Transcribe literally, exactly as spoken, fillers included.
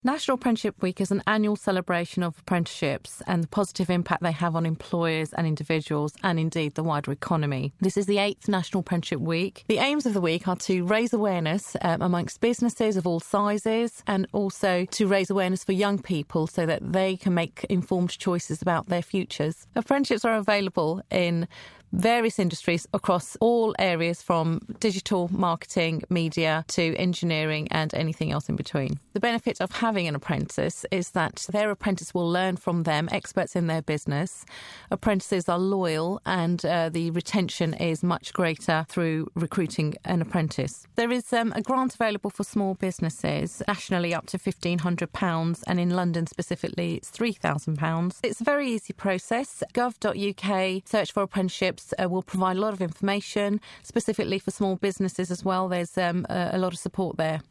National Apprenticeship Week is an annual celebration of apprenticeships and the positive impact they have on employers and individuals and indeed the wider economy. This is the eighth National Apprenticeship Week. The aims of the week are to raise awareness um, amongst businesses of all sizes and also to raise awareness for young people so that they can make informed choices about their futures. Apprenticeships are available in various industries across all areas from digital marketing, media to engineering and anything else in between. The benefit of having an apprentice is that their apprentice will learn from them, experts in their business. Apprentices are loyal and uh, the retention is much greater through recruiting an apprentice. There is um, a grant available for small businesses, nationally up to fifteen hundred pounds and in London specifically it's three thousand pounds. It's a very easy process. gov dot U K, search for apprenticeships. Uh, will provide a lot of information, specifically for small businesses as well. There's um, a, a lot of support there.